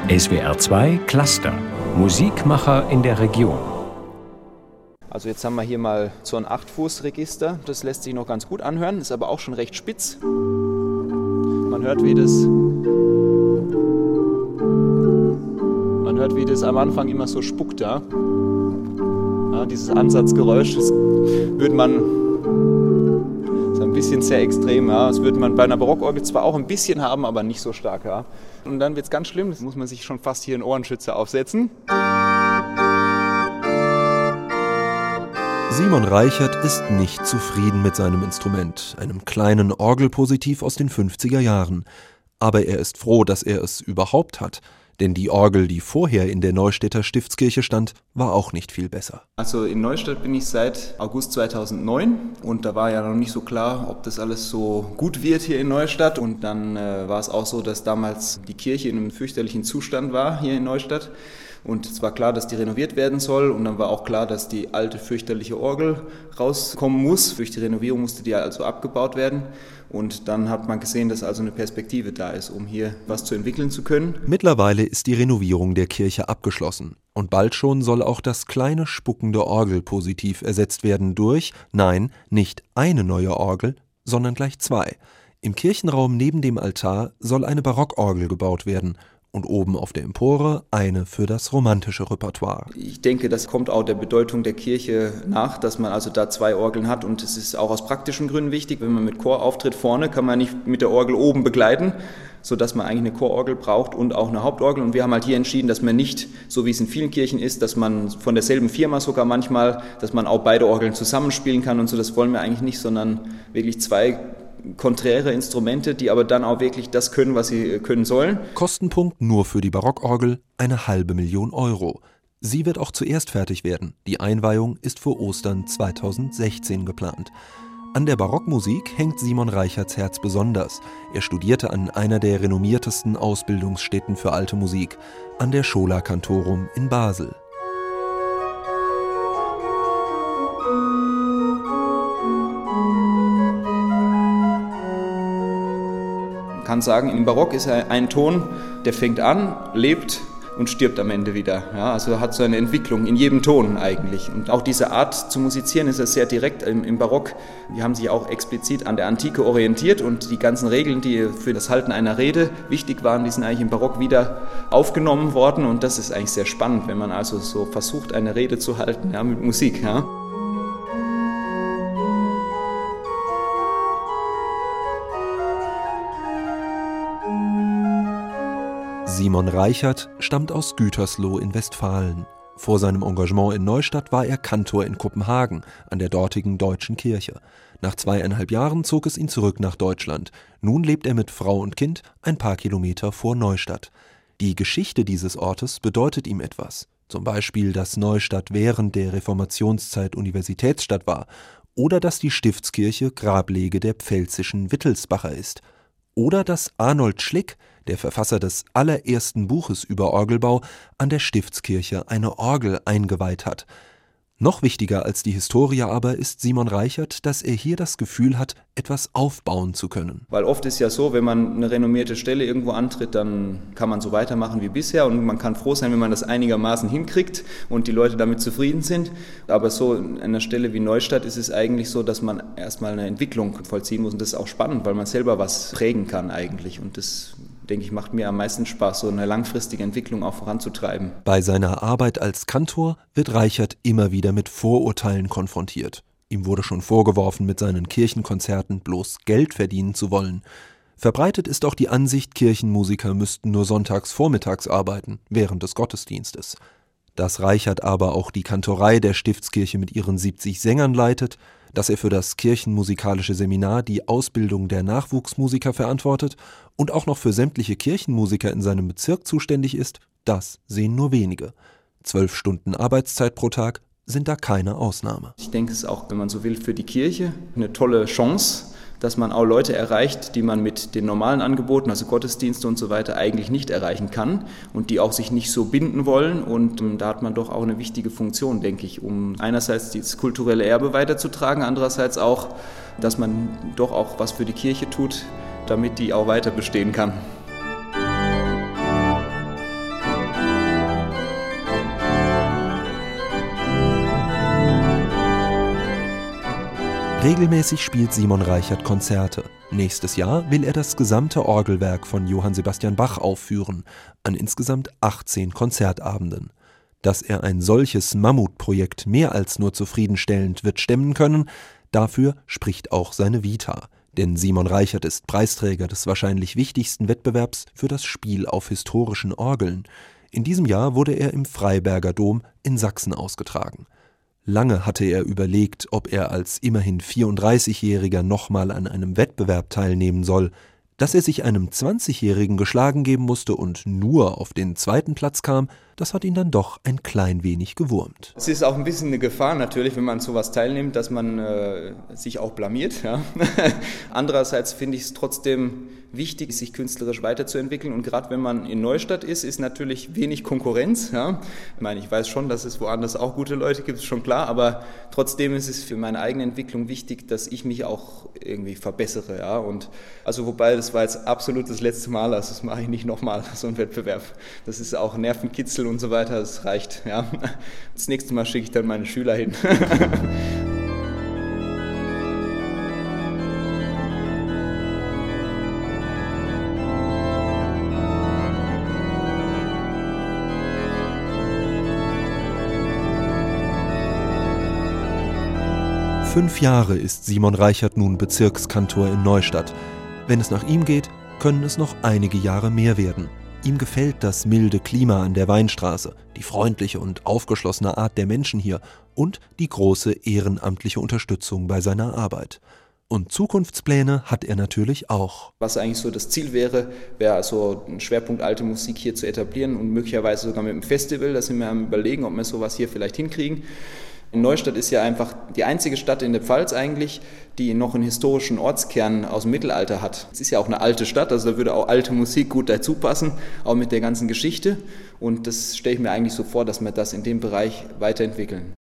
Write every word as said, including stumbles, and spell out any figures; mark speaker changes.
Speaker 1: S W R zwei Cluster. Musikmacher in der Region.
Speaker 2: Also jetzt haben wir hier mal so ein acht-Fuß-Register. Das lässt sich noch ganz gut anhören, ist aber auch schon recht spitz. Man hört, wie das, man hört, wie das am Anfang immer so spuckt. Ja? Ja, dieses Ansatzgeräusch, das würde man, ist ein bisschen sehr extrem. Ja? Das würde man bei einer Barockorgel zwar auch ein bisschen haben, aber nicht so stark. Ja? Und dann wird es ganz schlimm, das muss man sich schon fast hier einen Ohrenschützer aufsetzen.
Speaker 3: Simon Reichert ist nicht zufrieden mit seinem Instrument, einem kleinen Orgelpositiv aus den fünfziger Jahren. Aber er ist froh, dass er es überhaupt hat, denn die Orgel, die vorher in der Neustädter Stiftskirche stand, war auch nicht viel besser.
Speaker 2: Also in Neustadt bin ich seit August zweitausendneun und da war ja noch nicht so klar, ob das alles so gut wird hier in Neustadt. Und dann äh, war es auch so, dass damals die Kirche in einem fürchterlichen Zustand war hier in Neustadt. Und es war klar, dass die renoviert werden soll und dann war auch klar, dass die alte fürchterliche Orgel rauskommen muss. Durch die Renovierung musste die also abgebaut werden und dann hat man gesehen, dass also eine Perspektive da ist, um hier was zu entwickeln zu können.
Speaker 3: Mittlerweile ist die Renovierung der Kirche abgeschlossen und bald schon soll auch das kleine spuckende Orgelpositiv ersetzt werden durch, nein, nicht eine neue Orgel, sondern gleich zwei. Im Kirchenraum neben dem Altar soll eine Barockorgel gebaut werden. Und oben auf der Empore eine für das romantische Repertoire.
Speaker 2: Ich denke, das kommt auch der Bedeutung der Kirche nach, dass man also da zwei Orgeln hat. Und es ist auch aus praktischen Gründen wichtig, wenn man mit Chor auftritt vorne, kann man nicht mit der Orgel oben begleiten, sodass man eigentlich eine Chororgel braucht und auch eine Hauptorgel. Und wir haben halt hier entschieden, dass man nicht, so wie es in vielen Kirchen ist, dass man von derselben Firma sogar manchmal, dass man auch beide Orgeln zusammenspielen kann und so, das wollen wir eigentlich nicht, sondern wirklich zwei konträre Instrumente, die aber dann auch wirklich das können, was sie können sollen.
Speaker 3: Kostenpunkt nur für die Barockorgel eine halbe Million Euro. Sie wird auch zuerst fertig werden. Die Einweihung ist für Ostern zweitausendsechzehn geplant. An der Barockmusik hängt Simon Reicherts Herz besonders. Er studierte an einer der renommiertesten Ausbildungsstätten für alte Musik, an der Schola Cantorum in Basel.
Speaker 2: Ich kann sagen, im Barock ist ein Ton, der fängt an, lebt und stirbt am Ende wieder. Ja, also hat so eine Entwicklung in jedem Ton eigentlich. Und auch diese Art zu musizieren ist ja sehr direkt im, im Barock. Die haben sich auch explizit an der Antike orientiert und die ganzen Regeln, die für das Halten einer Rede wichtig waren, die sind eigentlich im Barock wieder aufgenommen worden. Und das ist eigentlich sehr spannend, wenn man also so versucht, eine Rede zu halten, ja, mit Musik. Ja.
Speaker 3: Simon Reichert stammt aus Gütersloh in Westfalen. Vor seinem Engagement in Neustadt war er Kantor in Kopenhagen an der dortigen Deutschen Kirche. Nach zweieinhalb Jahren zog es ihn zurück nach Deutschland. Nun lebt er mit Frau und Kind ein paar Kilometer vor Neustadt. Die Geschichte dieses Ortes bedeutet ihm etwas. Zum Beispiel, dass Neustadt während der Reformationszeit Universitätsstadt war oder dass die Stiftskirche Grablege der pfälzischen Wittelsbacher ist. Oder dass Arnold Schlick, der Verfasser des allerersten Buches über Orgelbau, an der Stiftskirche eine Orgel eingeweiht hat. Noch wichtiger als die Historie aber ist Simon Reichert, dass er hier das Gefühl hat, etwas aufbauen zu können.
Speaker 2: Weil oft ist ja so, wenn man eine renommierte Stelle irgendwo antritt, dann kann man so weitermachen wie bisher und man kann froh sein, wenn man das einigermaßen hinkriegt und die Leute damit zufrieden sind. Aber so an einer Stelle wie Neustadt ist es eigentlich so, dass man erstmal eine Entwicklung vollziehen muss und das ist auch spannend, weil man selber was prägen kann eigentlich und das, denke ich, macht mir am meisten Spaß, so eine langfristige Entwicklung auch voranzutreiben.
Speaker 3: Bei seiner Arbeit als Kantor wird Reichert immer wieder mit Vorurteilen konfrontiert. Ihm wurde schon vorgeworfen, mit seinen Kirchenkonzerten bloß Geld verdienen zu wollen. Verbreitet ist auch die Ansicht, Kirchenmusiker müssten nur sonntags vormittags arbeiten, während des Gottesdienstes. Dass Reichert aber auch die Kantorei der Stiftskirche mit ihren siebzig Sängern leitet, dass er für das kirchenmusikalische Seminar die Ausbildung der Nachwuchsmusiker verantwortet und auch noch für sämtliche Kirchenmusiker in seinem Bezirk zuständig ist, das sehen nur wenige. Zwölf Stunden Arbeitszeit pro Tag sind da keine Ausnahme.
Speaker 2: Ich denke, es ist auch, wenn man so will, für die Kirche eine tolle Chance, dass man auch Leute erreicht, die man mit den normalen Angeboten, also Gottesdienste und so weiter, eigentlich nicht erreichen kann und die auch sich nicht so binden wollen. Und ähm, da hat man doch auch eine wichtige Funktion, denke ich, um einerseits das kulturelle Erbe weiterzutragen, andererseits auch, dass man doch auch was für die Kirche tut, damit die auch weiter bestehen kann.
Speaker 3: Regelmäßig spielt Simon Reichert Konzerte. Nächstes Jahr will er das gesamte Orgelwerk von Johann Sebastian Bach aufführen, an insgesamt achtzehn Konzertabenden. Dass er ein solches Mammutprojekt mehr als nur zufriedenstellend wird stemmen können, dafür spricht auch seine Vita. Denn Simon Reichert ist Preisträger des wahrscheinlich wichtigsten Wettbewerbs für das Spiel auf historischen Orgeln. In diesem Jahr wurde er im Freiberger Dom in Sachsen ausgetragen. Lange hatte er überlegt, ob er als immerhin vierunddreißigjähriger nochmal an einem Wettbewerb teilnehmen soll. Dass er sich einem zwanzigjährigen geschlagen geben musste und nur auf den zweiten Platz kam, das hat ihn dann doch ein klein wenig gewurmt.
Speaker 2: Es ist auch ein bisschen eine Gefahr natürlich, wenn man an sowas teilnimmt, dass man äh, sich auch blamiert. Ja. Andererseits finde ich es trotzdem wichtig, sich künstlerisch weiterzuentwickeln. Und gerade wenn man in Neustadt ist, ist natürlich wenig Konkurrenz. Ja. Ich meine, ich weiß schon, dass es woanders auch gute Leute gibt, ist schon klar. Aber trotzdem ist es für meine eigene Entwicklung wichtig, dass ich mich auch irgendwie verbessere. Ja. Und also wobei, das war jetzt absolut das letzte Mal, also das mache ich nicht nochmal, so ein Wettbewerb. Das ist auch Nervenkitzel und so weiter, das reicht. Ja. Das nächste Mal schicke ich dann meine Schüler hin.
Speaker 3: Fünf Jahre ist Simon Reichert nun Bezirkskantor in Neustadt. Wenn es nach ihm geht, können es noch einige Jahre mehr werden. Ihm gefällt das milde Klima an der Weinstraße, die freundliche und aufgeschlossene Art der Menschen hier und die große ehrenamtliche Unterstützung bei seiner Arbeit. Und Zukunftspläne hat er natürlich auch.
Speaker 2: Was eigentlich so das Ziel wäre, wäre also einen Schwerpunkt alte Musik hier zu etablieren und möglicherweise sogar mit einem Festival. Da sind wir am Überlegen, ob wir sowas hier vielleicht hinkriegen. In Neustadt ist ja einfach die einzige Stadt in der Pfalz eigentlich, die noch einen historischen Ortskern aus dem Mittelalter hat. Es ist ja auch eine alte Stadt, also da würde auch alte Musik gut dazu passen, auch mit der ganzen Geschichte. Und das stelle ich mir eigentlich so vor, dass wir das in dem Bereich weiterentwickeln.